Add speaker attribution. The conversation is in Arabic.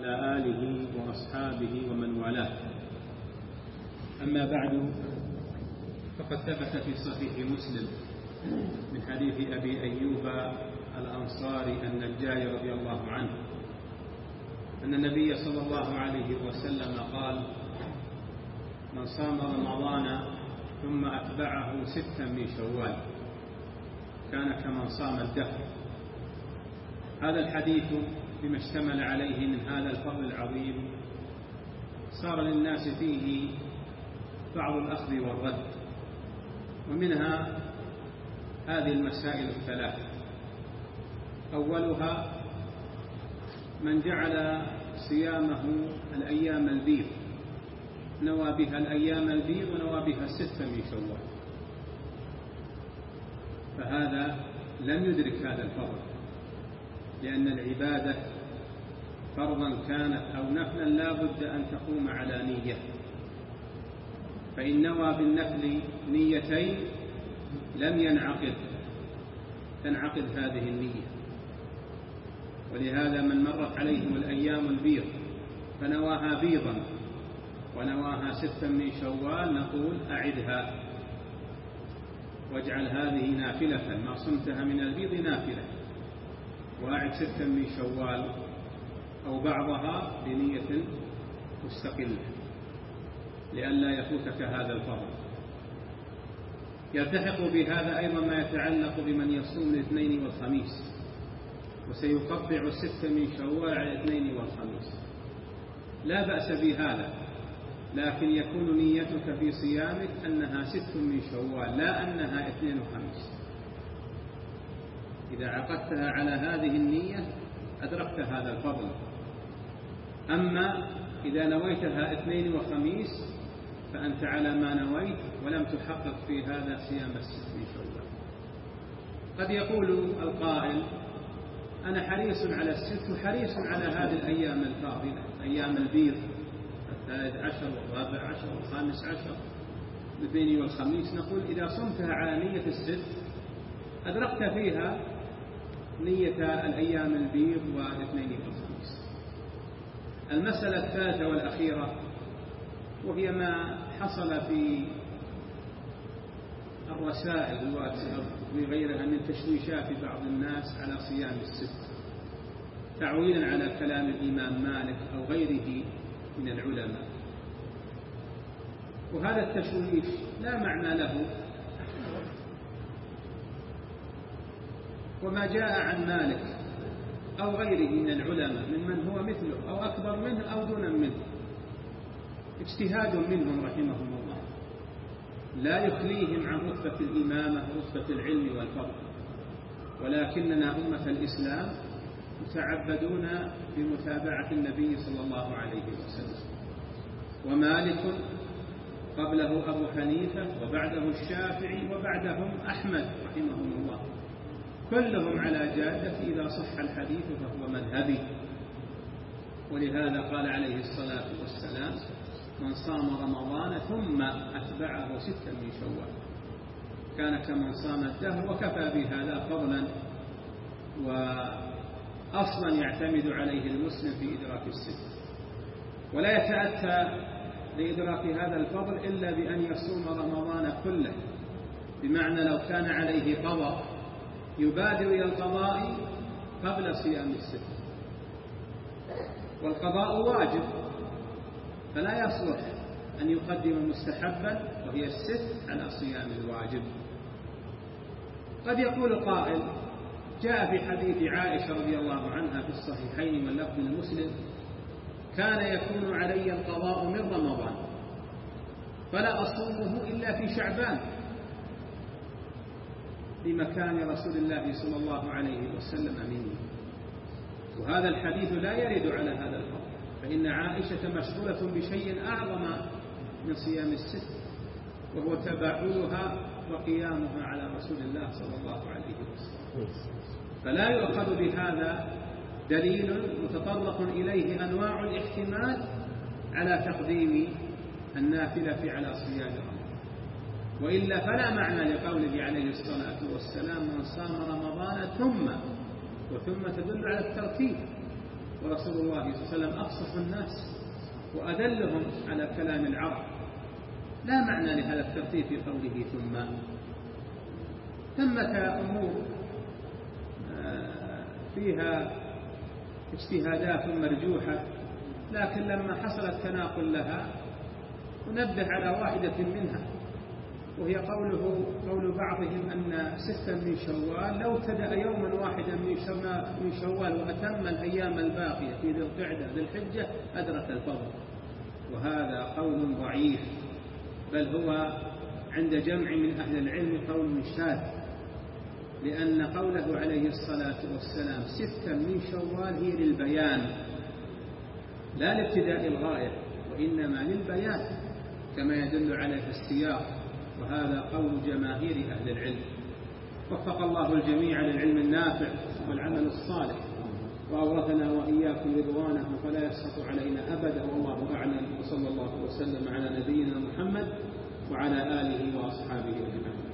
Speaker 1: وعلى آله وأصحابه ومن والاه. أما بعد، فقد ثبت في صحيح مسلم من حديث أبي أيوب الأنصاري النجاري رضي الله عنه أن النبي صلى الله عليه وسلم قال: من صام رمضان ثم أتبعه 6 من شوال كان كمن صام الدهر. هذا الحديث بما اشتمل عليه من هذا الفضل العظيم صار للناس فيه بعض الأخذ والرد، ومنها هذه المسائل الثلاث. أولها من جعل صيامه الأيام البيض، نوى بها الأيام البيض ونوى بها 6 من شوال، فهذا لم يدرك هذا الفضل، لأن العبادة فرضا كانت أو نفلا لا بد أن تقوم على نية، فإن نوى بالنفل نيتين لم تنعقد هذه النية. ولهذا من مرت عليهم الأيام البيض فنواها بيضا ونواها 6 من شوال نقول: أعدها واجعل هذه نافلة، ما صمتها من البيض نافلة، وأعد 6 من شوال أو بعضها بنية مستقلة لئلا يفوتك هذا الفضل. يلتحق بهذا أيضا ما يتعلق بمن يصوم الاثنين والخميس، وسيقطع 6 من شوال على الاثنين والخميس، لا بأس بهذا، لكن يكون نيتك في صيامك أنها 6 من شوال لا أنها 2 وخميس. إذا عقدتها على هذه النية أدركت هذا الفضل. أما إذا نويتها 2 وخميس فأنت على ما نويت ولم تحقق في هذا صيام 6 من شوال. قد يقول القائل: أنا حريص على 6 وحريص على هذه الأيام الفاضلة، أيام البيض 13 و14 و15 الاثنين والخميس. نقول: إذا صمتها على نية 6 أدركت فيها نية الأيام البيض والاثنين والخميس. المسألة الثالثة والأخيرة، وهي ما حصل في الرسائل الواتساب وغيرها من تشويشات بعض الناس على صيام 6 تعويلا على كلام الإمام مالك أو غيره من العلماء. وهذا التشويش لا معنى له، وما جاء عن مالك أو غيره من العلماء ممن هو مثله أو أكبر منه أو دون منه اجتهاد منهم رحمهم الله، لا يخليهم عن رتبة الإمامة ورتبة العلم والفضل، ولكننا أمة الإسلام متعبدون بمتابعة النبي صلى الله عليه وسلم. ومالك قبله أبو حنيفة وبعده الشافعي وبعدهم أحمد رحمهم الله، كلهم على جادة إذا صح الحديث فهو مذهبي. ولهذا قال عليه الصلاة والسلام: من صام رمضان ثم أتبعه 6 من شوال كان كمن صام الدهر. وكفى بهذا فضلا وأصلا يعتمد عليه المسلم في إدراك 6، ولا يتأتى لإدراك هذا الفضل إلا بأن يصوم رمضان كله، بمعنى لو كان عليه قضاء يبادر إلى القضاء قبل صيام 6، والقضاء واجب فلا يصلح أن يقدم مستحبا وهي 6 على صيام الواجب. قد يقول قائل: جاء في حديث عائشة رضي الله عنها في الصحيحين واللفظ المسلم: كان يكون علي القضاء من رمضان فلا أصومه إلا في شعبان لمكان رسول الله صلى الله عليه وسلم مني. وهذا الحديث لا يرد على هذا الفضل، فإن عائشة مشغولة بشيء أعظم من صيام 6 وهو تبعلها وقيامها على رسول الله صلى الله عليه وسلم. فلا يؤخذ بهذا دليل متطرق إليه أنواع الاحتمال على تقديم النافلة على صيام رمضان، وإلا فلا معنى لقوله عليه الصلاة والسلام: من صام رمضان ثم، وثم تدل على الترتيب، ورسول الله صلى الله عليه وسلم أفصح الناس وأدلهم على كلام العرب. لا معنى لهذا الترتيب في قوله ثمة أمور فيها اجتهادات مرجوحة، لكن لما حصل التناقل لها ننبه على واحدة منها، وهي قول بعضهم أن 6 من شوال لو ابتدأ يوما واحدا من شوال وأتم الأيام الباقية في ذي القعدة ذي الحجة أدرك الفضل، وهذا قول ضعيف، بل هو عند جمع من أهل العلم قول شاذ، لأن قوله عليه الصلاة والسلام 6 من شوال هي للبيان لا لابتداء الغاية، وإنما للبيان كما يدل عليه السياق، وهذا قول جماهير أهل العلم. وفق الله الجميع للعلم النافع والعمل الصالح، وأورثنا وإياكم رضوانه فلا يسخط علينا أبدا، والله أعلم، وصلى الله وسلم على نبينا محمد وعلى آله وأصحابه أجمعين.